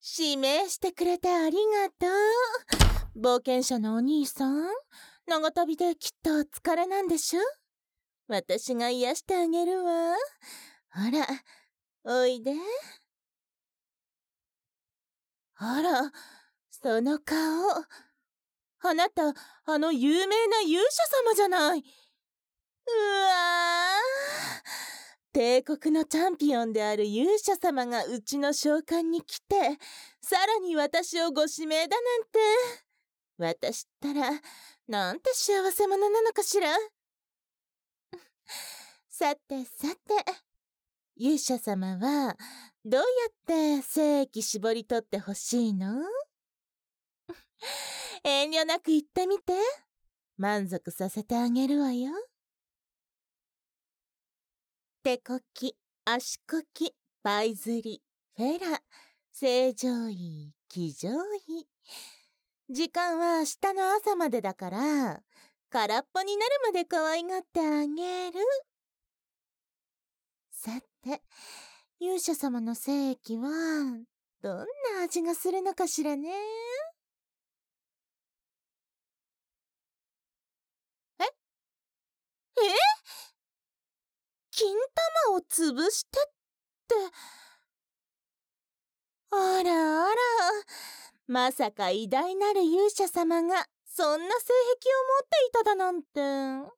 指名してくれてありがとう。冒険者のお兄さん、長旅できっとお疲れなんでしょ？私が癒してあげるわ。ほら、おいで。あら、その顔。あなた、あの有名な勇者様じゃない。うわー。帝国のチャンピオンである勇者様がうちの召喚に来て、さらに私をご指名だなんて。私ったら、なんて幸せ者なのかしら。さてさて、勇者様は、どうやって精液絞り取ってほしいの？遠慮なく言ってみて。満足させてあげるわよ。手こき、足こき、パイズリ、フェラ、正常位、騎乗位。時間は明日の朝までだから、空っぽになるまで可愛がってあげる。さて、勇者様の精液は、どんな味がするのかしらね。え？金玉を潰してって。あらあら、まさか偉大なる勇者様がそんな性癖を持っていただなんて。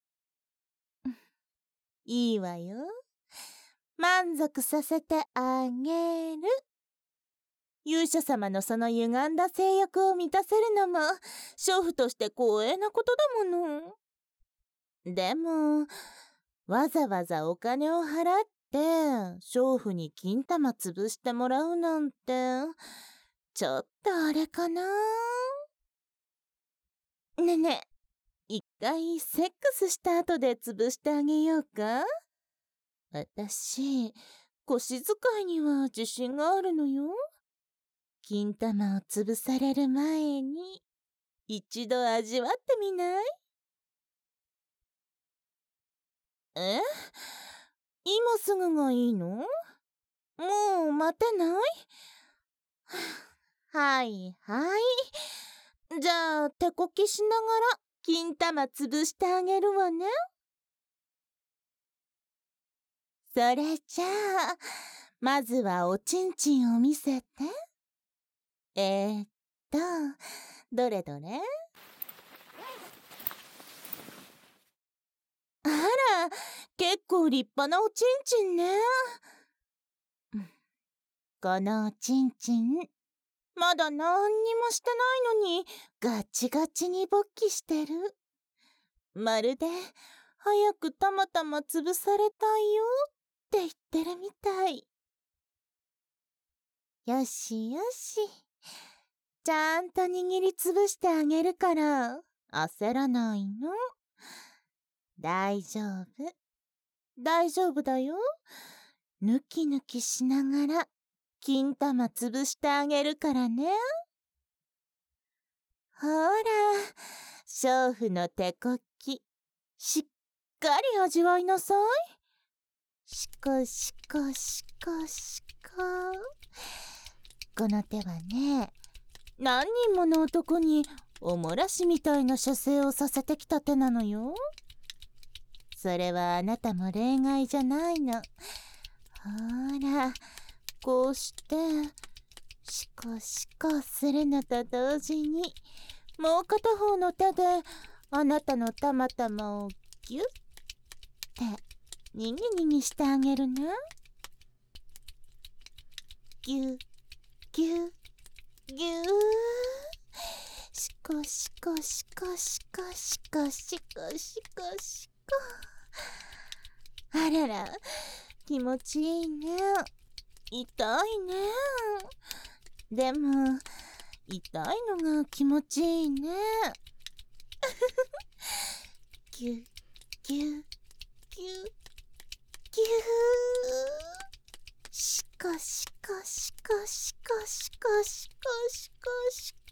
いいわよ。満足させてあげる。勇者様のその歪んだ性欲を満たせるのも、娼婦として光栄なことだもの。でも、わざわざお金を払って、娼婦に金玉潰してもらうなんて、ちょっとあれかな。ねえねえ、一回セックスした後で潰してあげようか？私、腰使いには自信があるのよ。金玉を潰される前に、一度味わってみない？え？今すぐがいいの？もう待てない？はいはい。じゃあ手こきしながら金玉潰してあげるわね。それじゃあ、まずはおちんちんを見せて。っと、どれどれ？あら、結構立派なおちんちんね。このおちんちん、まだ何にもしてないのに、ガチガチに勃起してる。まるで、早くたまたま潰されたいよって言ってるみたい。よしよし。ちゃんと握りつぶしてあげるから、焦らないの。大丈夫。大丈夫だよ。ぬきぬきしながら、金玉潰してあげるからね。ほら、娼婦の手こき、しっかり味わいなさい。しこしこしこしこ。この手はね、何人もの男におもらしみたいな射精をさせてきた手なのよ。それはあなたも例外じゃないの。ほら、こうして、シコシコするのと同時に、もう片方の手であなたのたまたまをギュッてにぎにぎしてあげるね。ギュッギュッギュー。シコシコシコシコシコシコシコシコ。あらら、気持ちいいね。痛いね。でも、痛いのが気持ちいいね。ギュッギュッギュッギュー。シコシコシコシコシコシコシコシコ。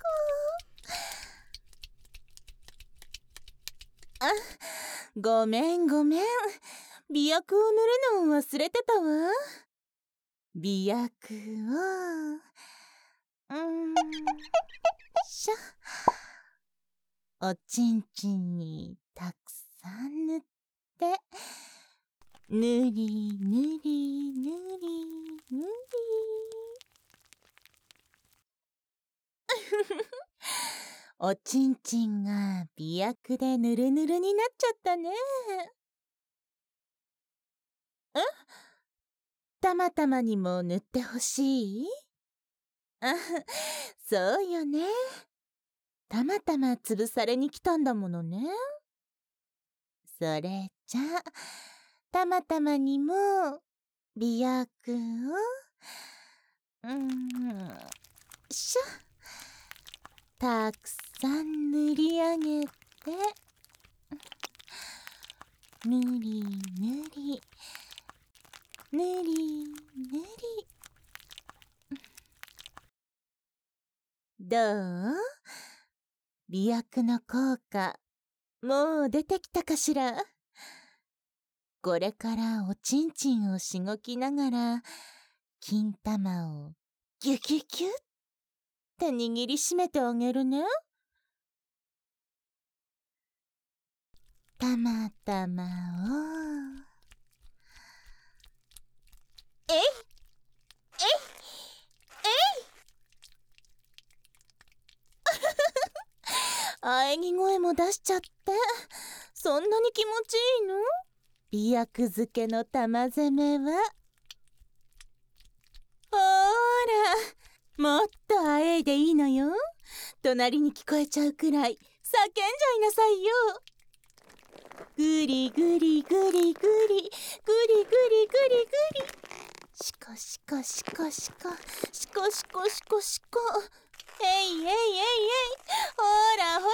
あ、ごめんごめん。媚薬を塗るのを忘れてたわ。媚薬をしょ。おちんちんにたくさん塗って、ぬりぬりぬりぬり。おちんちんが美薬でぬるぬるになっちゃったね。たまたまにも塗ってほしい？そうよね。たまたま潰されに来たんだものね。それじゃあ、たまたまにも美薬をしょ。たくさん塗り上げて、ぬりぬりぬりぬり。どう？美薬の効果もう出てきたかしら。これからおちんちんをしごきながら金玉をギュギュギュって握りしめてあげるね。たまたまをえいえい喘ぎ声も出しちゃって、そんなに気持ちいいの？美薬漬けの玉攻めは。ほーら、もっとあえいでいいのよ。隣に聞こえちゃうくらい叫んじゃいなさいよ。ぐりぐりぐりぐりぐりぐりぐりぐり。しこしこしこしこしこしこしこしこ。えいえいえいえい。ほらほらほらほ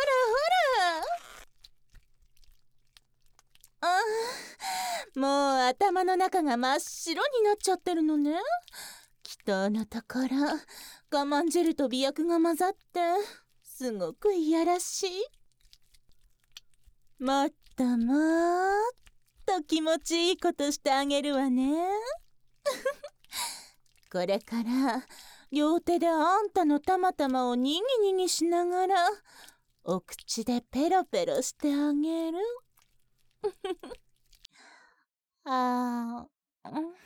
ら。もう頭の中が真っ白になっちゃってるのね。祈祷のところ我慢汁と美薬が混ざってすごくいやらしい。もっともっと気持ちいいことしてあげるわね。これから両手であんたのたまたまをにぎにぎしながらお口でペロペロしてあげる。あー、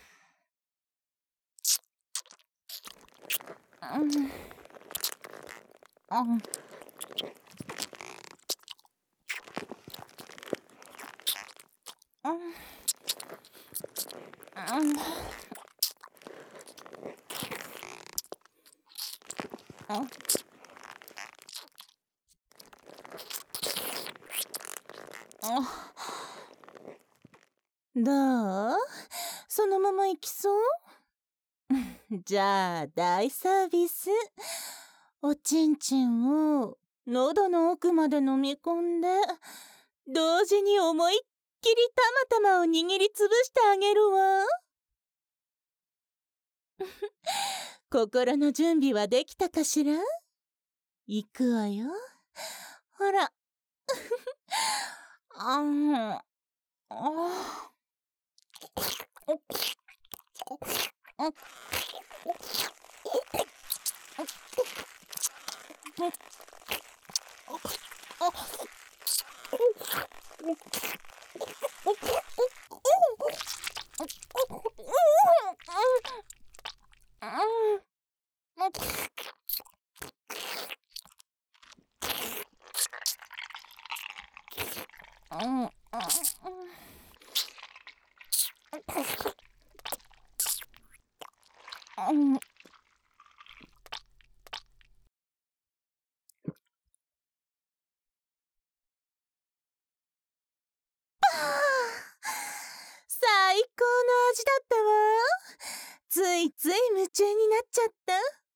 どう？そのまま行きそう？じゃあ大サービス。おちんちんを喉の奥まで飲み込んで同時に思いっきりたまたまを握りつぶしてあげるわ。心の準備はできたかしら？行くわよ。ほら。最高の味だったわ。ついつい夢中になっちゃった。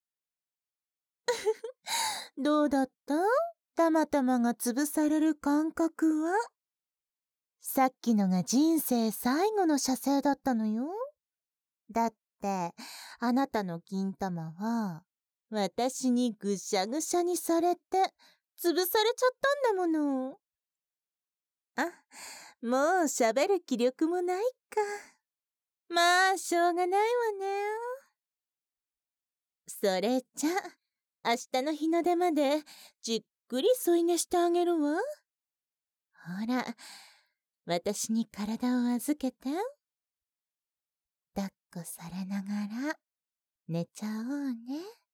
どうだった？たまたまが潰される感覚は？さっきのが人生最後の射精だったのよ。だってあなたの金玉は私にぐしゃぐしゃにされて潰されちゃったんだもの。あ、もう喋る気力もないか。まあしょうがないわね。それじゃ明日の日の出までじっくり添い寝してあげるわ。ほら、私に体を預けて。抱っこされながら寝ちゃおうね。